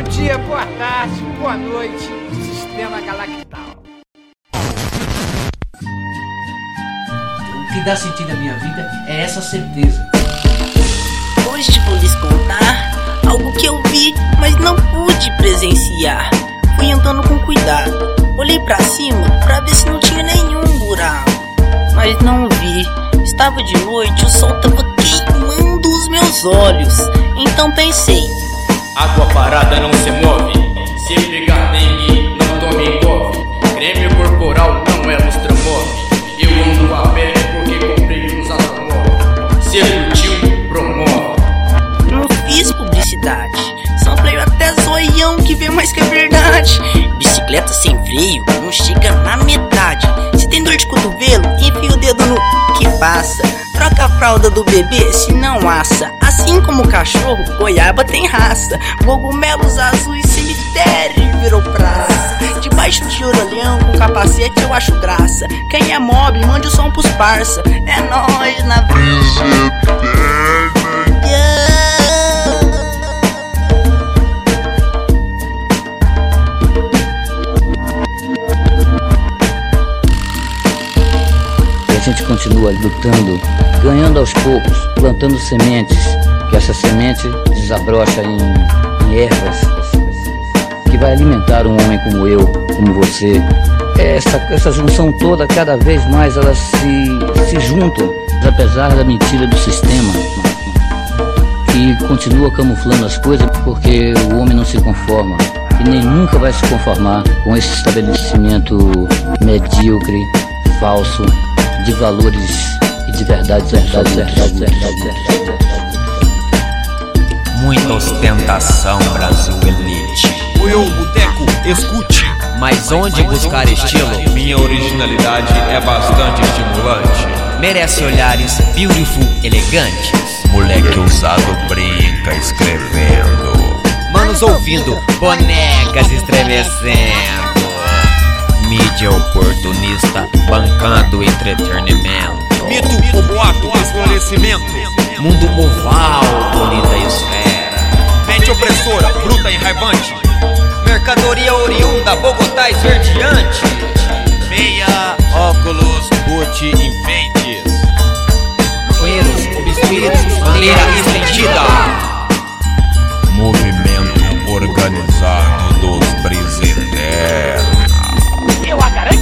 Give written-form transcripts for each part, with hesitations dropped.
dia, boa tarde, boa noite, Sistema Galactal. O que dá sentido à minha vida é essa certeza. Hoje vou lhes contar algo que eu vi, mas não pude presenciar. Fui andando com cuidado, olhei pra cima pra ver se não tinha nenhum buraco, mas não vi. Estava de noite, o sol tava queimando os meus olhos. Então pensei: água parada não se move, se pegar dengue não tome engove. Creme corporal não é lustramove. Eu ando a pé porque comprei uns automóveis. Se curtiu, promove. Não fiz publicidade, samplei até zoião que vê mais que a verdade. Bicicleta sem freio não chega na metade. Se tem dor de cotovelo, enfia o dedo no que passa. Troca a fralda do bebê se não assa. Assim como o cachorro, goiaba tem raça. Cogumelos azuis, cemitério virou praça. Debaixo de orelhão com capacete eu acho graça. Quem é mob, mande o som pros parça. É nóis na brisa. A gente continua lutando, ganhando aos poucos, plantando sementes, que essa semente desabrocha em ervas, que vai alimentar um homem como eu, como você. Essa junção toda, cada vez mais elas se juntam, apesar da mentira do sistema, que continua camuflando as coisas, porque o homem não se conforma, e nem nunca vai se conformar com esse estabelecimento medíocre, falso, de valores e de verdades. Muita ostentação, Brasil elite. Oi, ô boteco, escute. Mas onde buscar estilo? Minha originalidade é bastante estimulante. Merece olhares beautiful, elegantes. Moleque ousado brinca escrevendo. Manos ouvindo, bonecas estremecendo. Mídia oportunista, bancando entretenimento. Mito, o boato, esclarecimento. Mundo oval, bonita esfera. Mente opressora, bruta e raivante. Mercadoria oriunda, Bogotá esverdeante. Meia, óculos, boot, enfeites. Coeiros, obstruídos, bandeira estendida. Movimento organizado dos briseternos. Eu a garanto.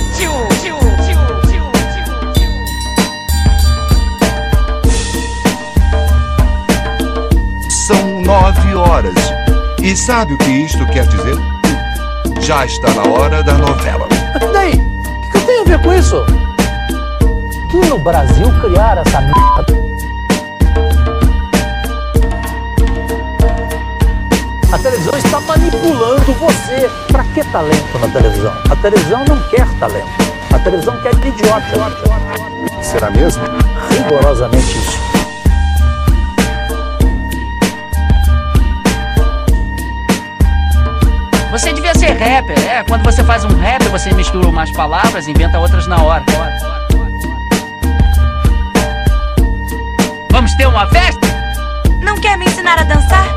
São 9 horas. E sabe o que isto quer dizer? Já está na hora da novela. E daí? O que eu tenho a ver com isso? Que no Brasil criar essa merda. A televisão está manipulando você. Pra que talento na televisão? A televisão não quer talento. A televisão quer idiota. Será mesmo? Rigorosamente isso. Você devia ser rapper, Quando você faz um rap, você mistura umas palavras e inventa outras na hora. Vamos ter uma festa? Não quer me ensinar a dançar?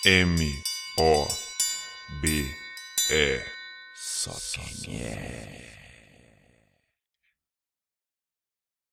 TLUSBMOBE. Só quem é.